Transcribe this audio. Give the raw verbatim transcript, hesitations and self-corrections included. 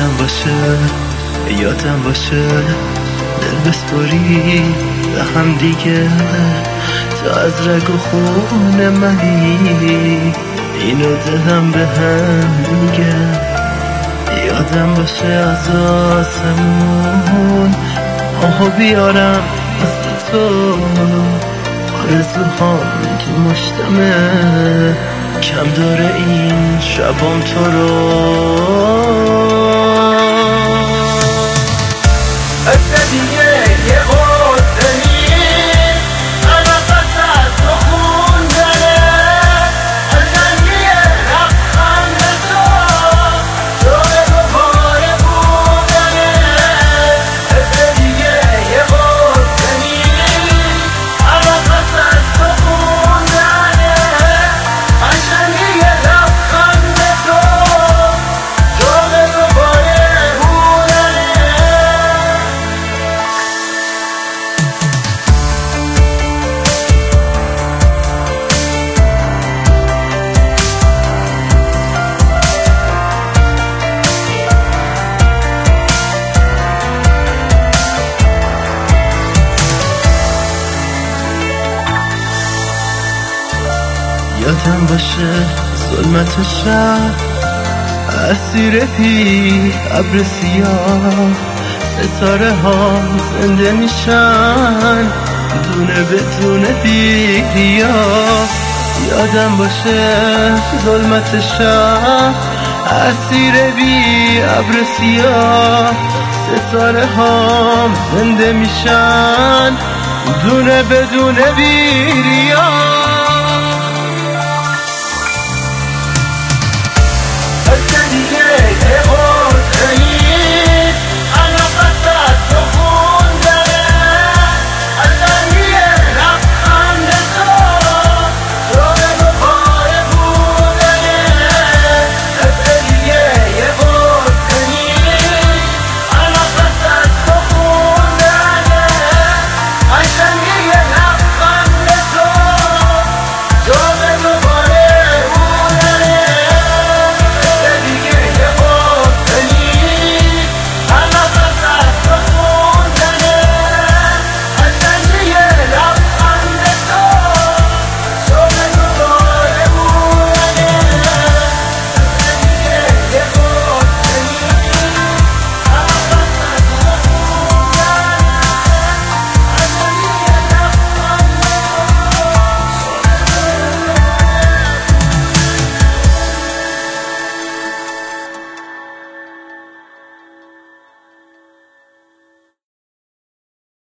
یادم باشه یادم باشه دل بسپاری به هم دیگه، تا از رگ و خون منی اینو دلم به هم میگه. یادم باشه از آسمون آهو بیارم از تو، آرزوهام تو مشتمه کم داره این شبام تو رو. قصه دیگه یه قصه نیست، نفس از تو خوندنه، قشنگی لبخند تو جای دوباره بودنه. قصه دیگه یه قصه نیست، نفس از تو خوندنه، قشنگی لبخند تو جای دوباره بودنه. یادم باشه ظلمت شب، اسیر بی ابر سیاه، ستاره ها زنده میشن دونه به دونه بیا. یادم باشه ظلمت شب، اسیر بی ابر سیاه، ستاره ها زنده میشن دونه به دونه بیا.